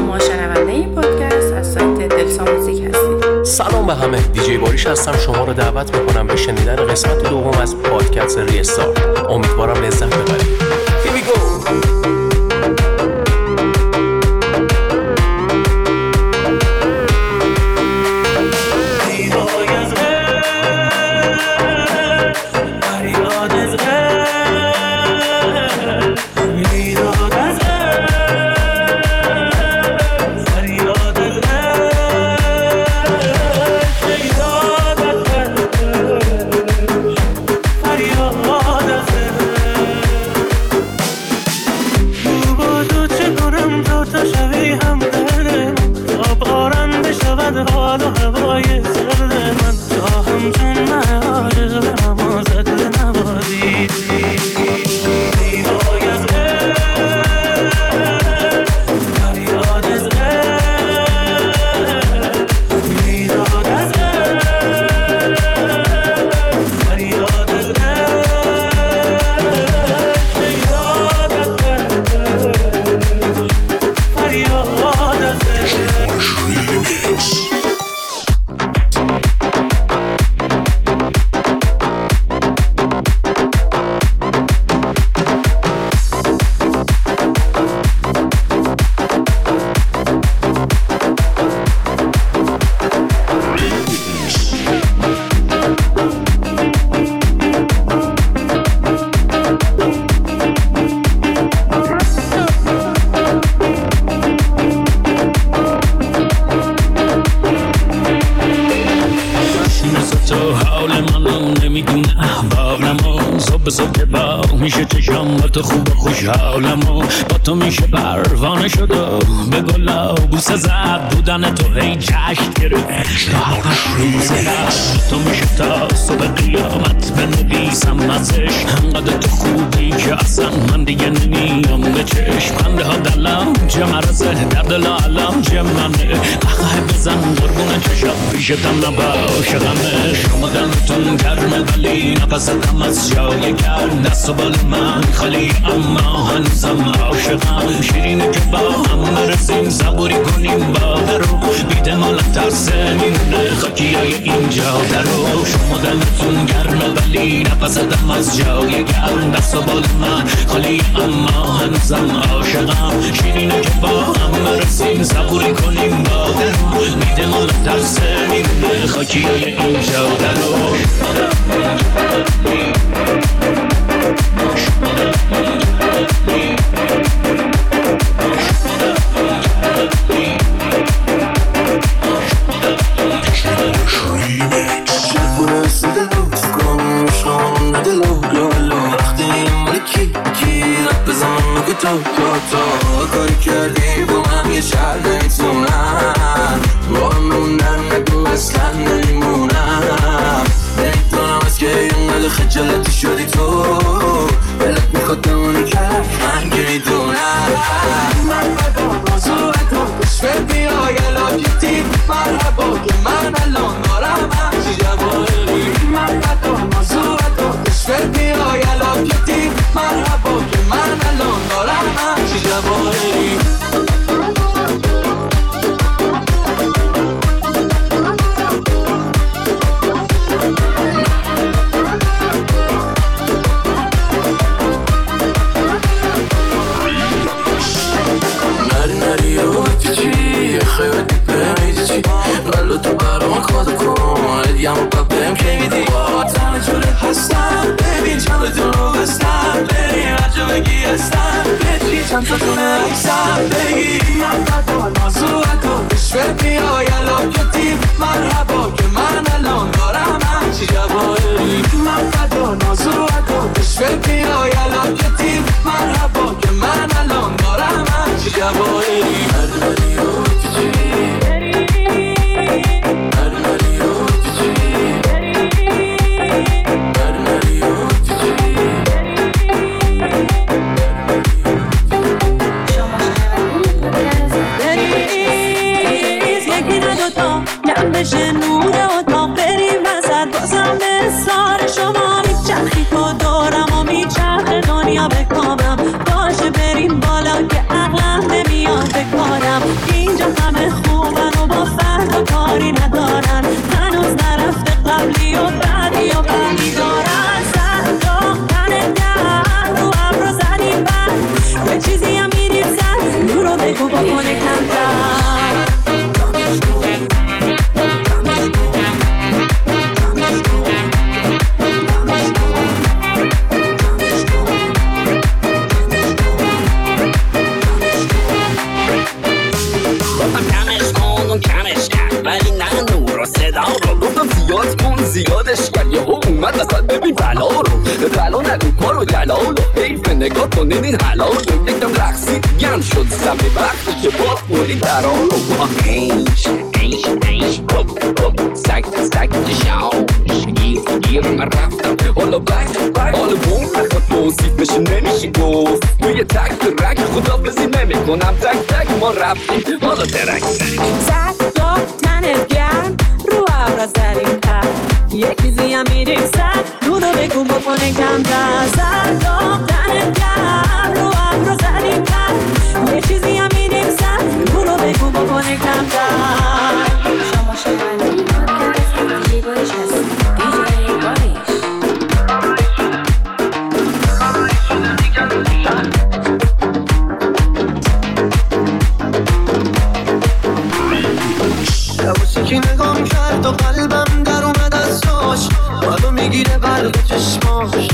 شما شنونده این پادکست از سایت دلسا موزیک هستید. سلام به همه، دیجی باریش هستم. شما رو دعوت میکنم به شنیدن قسمت دوم از پادکست ریستارت. امیدوارم لذت ببرید. Here we go. میشه چشم با تو خوب و خوشحالم و با تو میشه پروانه شد و به گلا بوسه زد بودن تو هی جشن گرفت تا روزه هست تو میشه تا صبح قیامت بنویسم ازش انقدر تو خوبی که اصلا من دیگه نمیام به چشم خنده ها دلم چه مرزه در دل عالم چه منه قهقه بزن قربون چشم پیشتم نباشه غمه شما دلتون گرمه ولی نفستم از جای گرم دست و بال من خالی اما هنوزم عاشقم شیرینه که با هم برسیم صبوری کنیم باده رو بیده مالم ترسه میمونه خاکی های اینجا درو شما دلتون گرمه ولی نفستم از جای گرم دست و بال من خالی اما هنوزم عاشقم شیرینه که با هم برسیم صبوری کنیم باده رو بیده مالم ترسه میمونه خاکی های اینجا درو کاری کردی با من یه شهر نمیتونم با موندن نگو اصلا نمیمونم نمیتونم از که اینقدر خجالتی شدی تو دلت میخواد بمونی که من که میدونم من بدم آزو اتم کشفه بیای الاکیتی مرحبا که من الان دارم همچی جواهری من بدم آزو اتم کشفه بیای الاکیتی مرحبا که من الان دارم همچی جواهری تو برام کاد کن ادیم رو بهم که میدی تنه جوره هستم ببین چند بدون رو بستم بریم هر جا بگی هستم بچی چند تا تونه ایسم بگی من بدان آزو اکن بشوه بیای الاکتی مرحبا که من الان دارم همچی جواهری من بدان آزو اکن بشوه بیای الاکتی مرحبا که من الان دارم همچی جواهری بشه نور اتاق بریم وسط بازم به سار شما میچرخی تو دورم و میچرخ دنیا بکامم باشه بریم بالا که عقلم نمیاد بکارم بگو بکنه کمتر. ولی نه نور و صدا رو گفتم زیاد کن زیادش کرد یه اومد اصلا ببین بلا رو بلا نگو کارو دلالو حیف نگاه کن این حلال رو یکم رقصی گم شد سمه وقتی که باز مولی درالو ایش سک شاوش گیر من رفتم حالا بک حالا بوم نخواد توصیف بشه نمیشه گفت توی تک رک خدا بزی نمی کنم تک ما رفتیم حالا ترک زد داد تنت گرم رو ابرا زدیم پر یه چیزی هم میریم زد دونو بگو بکنه کمتر. زد داد تنت گرم رو ابرا زدیم پر یه چیزی هم میریم زد دونو بگو بکنه کمتر. شما شنونده پادکست دیجی باریش هستی. دیجی باریش. یکی نگام کرد و قلبم در اومد از جاش منو میگیره برق چشماش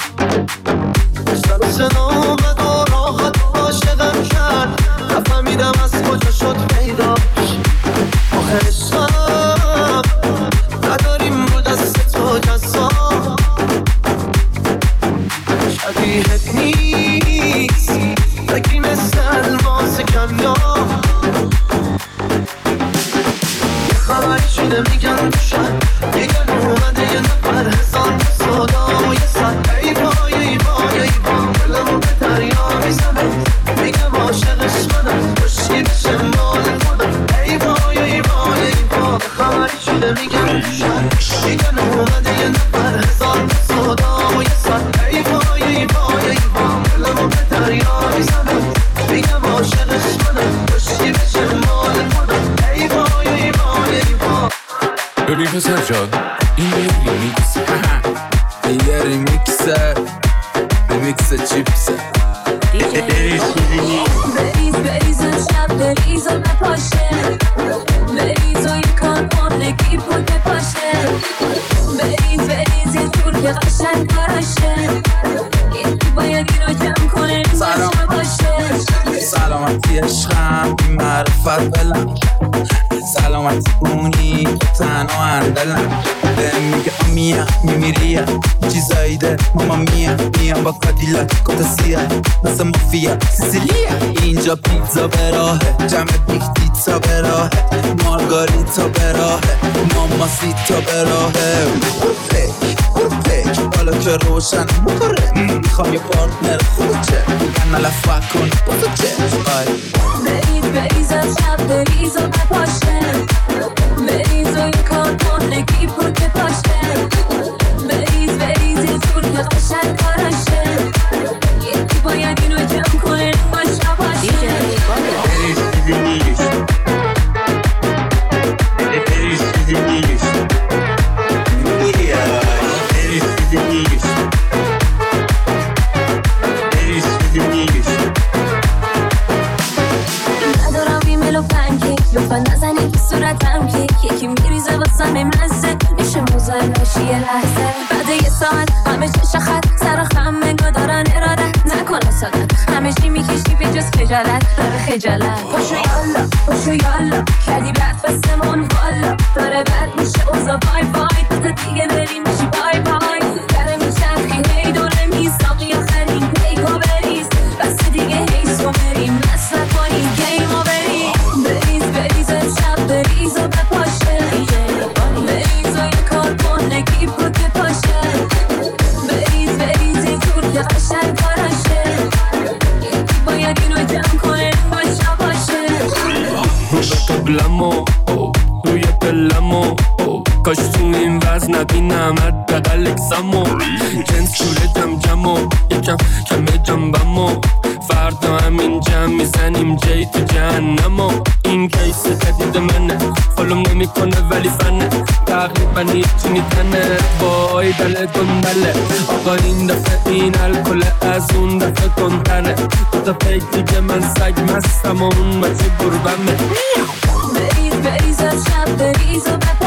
سر صدا اومد و راحت عاشقم کرد نفهمیدم از کجا شد پیداش آخر شب نداریم رو دست تو جزا شبیهت نیست فکری مثل الماس کمیا خبری شده میگن دوشن یکن اومده یه نفر هزار صدا و یه سر ای وای ای وای ای وای دلمو به دریا میزنه میگم عاشقش منم خوشی بشه مال خودم ای وای ای وای ای وای خبری شده میگن دوشن یکن اومده یه نفر هزار صدا و یه سر ای وای ای وای ای وای دلمو به دریا میزنه میگم عاشقش منم خوشی بشه مال خودم ای وای ای وای ای وای. ببین پسر جان این یه ریمیکسه ریمیکس چیپسه بریزم شب بریزم نپاشه بریز و این کار مانگی بود بپاشه بریز یه جور که قشنگ کارشه یکی باید اینو جمع کنه نشه باشه. سلامتی عشقم این معرفت بلم سلامتی اونی که تنها اندلم بهم میگه آمیا میمیریم چیزایی ده ماما میام با کادیلک کتاسیه مثل مافیا سیسیلیا اینجا پیتزا به راهه جمع بیگ پیتزا به راهه مارگاریتا به راهه ماماسیتا به راهه پک حالا که روشن موتوره میخوام یه پارتنر خوچه کنه لفت کن با تو چه بریزم شب بریزم نپاشه بریز و این کار مانگی بود بپاشه بریز یه جور که قشنگ کارشه یکی باید اینو جمع کنه باشه باشه. ندارم ریمل و پنکیک لطفا نزنی تو صورتم کیک یکی میریزه واسم مزه میشه موزه باشی یه لحظه بعد یه ساعت همه شخط سر خم منگا دارن ارادت نکنه صدت همه چی میکشی به جز خجالت خجالت پاشو یالا کردی بد بستمون والا داره بد میشه اوزا بای بای تا دیگه بریم میشی بای بای داره میچرخی هی دوره میساقی آخرین پیکو بریز بس دیگه هی سو بریم بس نکنی گیم و بریز شب بریز و بپاشه بریز و یه کار مانگی بود بپاشه بریز یه جور که قشنگ کارشه یکی باید اینو جمع کنه باشه رو قبلمو روی پلمو کاش تو این وزن نبینم حداقل اکسمو جنس طول جمجمو یکم کم جنبمو فردا همین جمع میزنیم جای تو جهنمو این کیس جدید منه فالوم نمی کنه ولی فنه تقریبا هیچی تنه وای دل گندله آقا این دفعه این الکل از اون دفعه کنتنه تا پیک دیگه من سگ مستم و اون بچه گربمه بریز از شب بریز و